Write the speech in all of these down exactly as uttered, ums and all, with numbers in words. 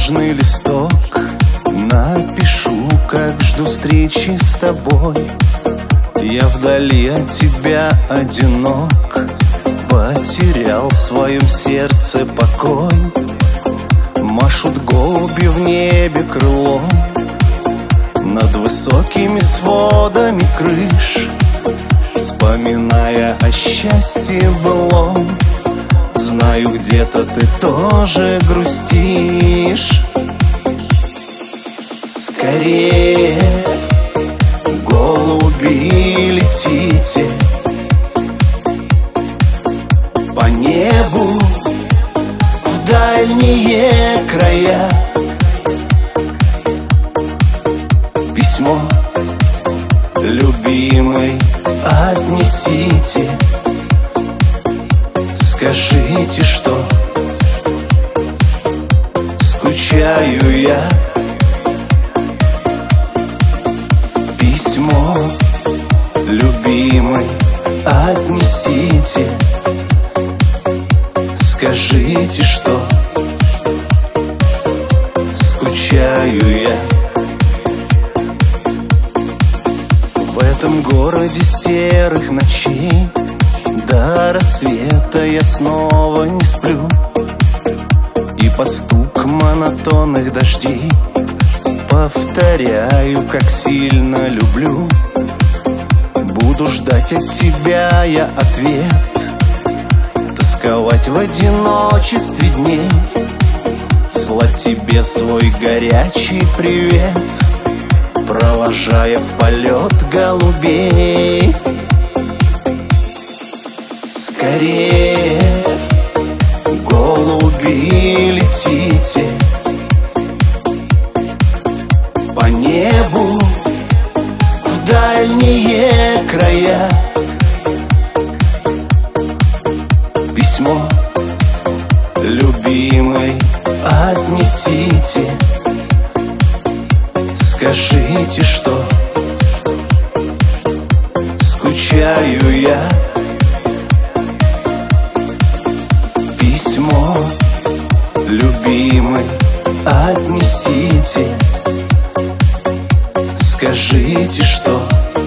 бумажный листок, напишу, как жду встречи с тобой. Я вдали от тебя одинок, потерял в своем сердце покой. Машут голуби в небе крылом над высокими сводами крыш, вспоминая о счастье былом. Знаю, где-то ты тоже грустишь. Скорее, голуби, летите по небу в дальние края. Письмо любимой отнесите, скажите, что скучаю я. Письмо любимой отнесите, скажите, что скучаю я. В этом городе серых ночей до рассвета я снова не сплю, и под стук монотонных дождей повторяю, как сильно люблю. Буду ждать от тебя я ответ, тосковать в одиночестве дней, слать тебе свой горячий привет, провожая в полет голубей. Скорее, голуби, летите по небу в дальние края. Письмо любимой отнесите, скажите, что скучаю я. Письмо любимой отнесите, скажите, что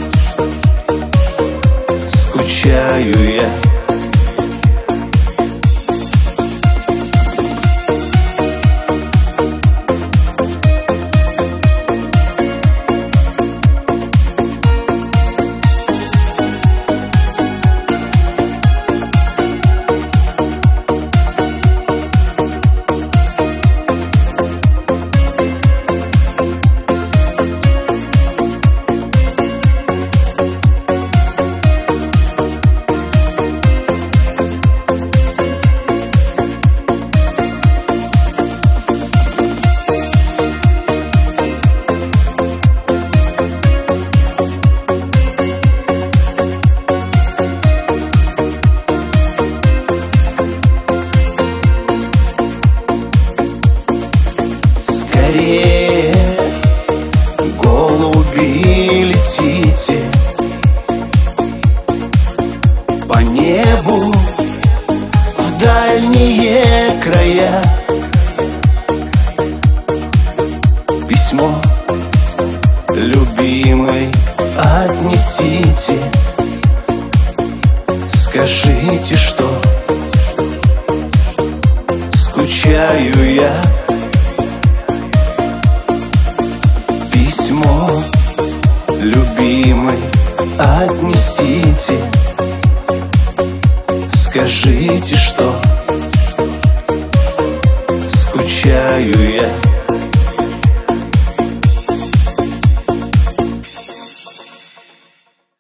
скучаю я. Скорее, голуби, летите по небу в дальние края. Письмо любимой отнесите, скажите, что скучаю я. Письмо любимой отнесите, скажите, что скучаю я.